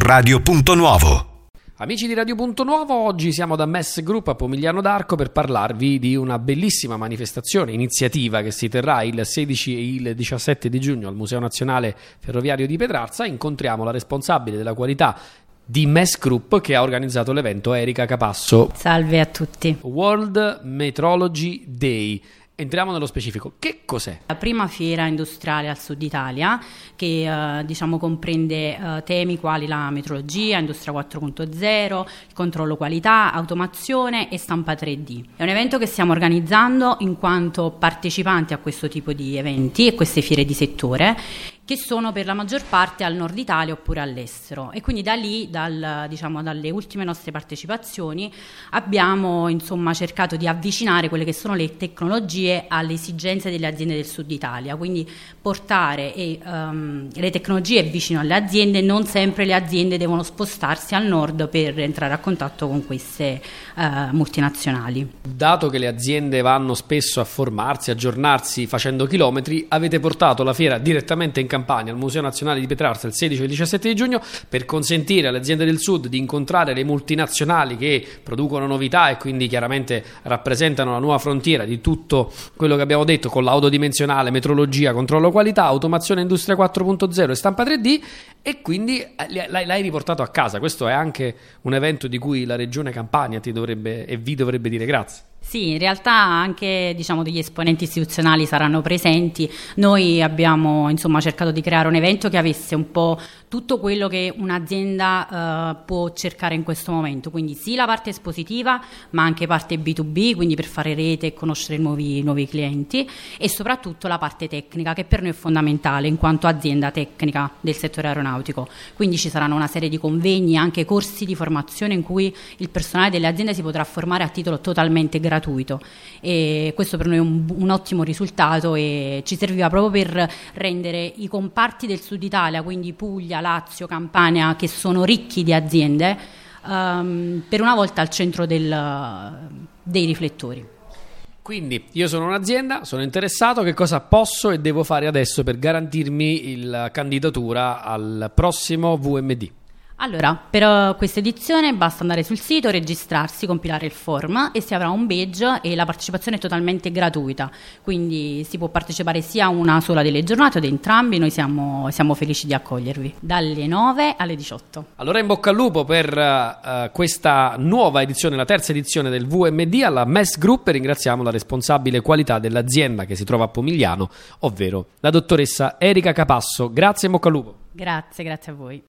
Radio Punto Nuovo. Amici di Radio Punto Nuovo, oggi siamo da MES Group a Pomigliano d'Arco per parlarvi di una bellissima manifestazione, iniziativa che si terrà il 16 e il 17 di giugno al Museo Nazionale Ferroviario di Petrarza. Incontriamo la responsabile della qualità di MES Group che ha organizzato l'evento, Erika Capasso. Salve a tutti. World Metrology Day. Entriamo nello specifico. Che cos'è? La prima fiera industriale al sud Italia che comprende temi quali la metrologia, industria 4.0, il controllo qualità, automazione e stampa 3D. È un evento che stiamo organizzando in quanto partecipanti a questo tipo di eventi e queste fiere di settore, che sono per la maggior parte al nord Italia oppure all'estero, e quindi da lì, dalle ultime nostre partecipazioni, abbiamo cercato di avvicinare quelle che sono le tecnologie alle esigenze delle aziende del sud Italia, quindi portare le tecnologie vicino alle aziende. Non sempre le aziende devono spostarsi al nord per entrare a contatto con queste multinazionali. Dato che le aziende vanno spesso a formarsi, aggiornarsi facendo chilometri, avete portato la fiera direttamente in Campania al Museo Nazionale di Petrarza il 16 e il 17 di giugno per consentire alle aziende del sud di incontrare le multinazionali che producono novità e quindi chiaramente rappresentano la nuova frontiera di tutto quello che abbiamo detto con l'autodimensionale, metrologia, controllo qualità, automazione, industria 4.0 e stampa 3D, e quindi l'hai riportato a casa. Questo è anche un evento di cui la Regione Campania vi dovrebbe dire grazie. Sì, in realtà anche degli esponenti istituzionali saranno presenti. Noi abbiamo cercato di creare un evento che avesse un po' tutto quello che un'azienda può cercare in questo momento, quindi sì la parte espositiva ma anche parte B2B, quindi per fare rete e conoscere nuovi clienti, e soprattutto la parte tecnica, che per noi è fondamentale in quanto azienda tecnica del settore aeronautico. Quindi ci saranno una serie di convegni, anche corsi di formazione in cui il personale delle aziende si potrà formare a titolo totalmente gratuito, e questo per noi è un ottimo risultato, e ci serviva proprio per rendere i comparti del sud Italia, quindi Puglia, Lazio, Campania, che sono ricchi di aziende, per una volta al centro dei riflettori. Quindi io sono un'azienda, sono interessato, che cosa posso e devo fare adesso per garantirmi la candidatura al prossimo VMD? Allora, per questa edizione basta andare sul sito, registrarsi, compilare il form e si avrà un badge, e la partecipazione è totalmente gratuita, quindi si può partecipare sia a una sola delle giornate o ad entrambi. Noi siamo felici di accogliervi dalle 9 alle 18. Allora in bocca al lupo per questa nuova edizione, la terza edizione del VMD alla MES Group, e ringraziamo la responsabile qualità dell'azienda che si trova a Pomigliano, ovvero la dottoressa Erika Capasso. Grazie e in bocca al lupo. Grazie a voi.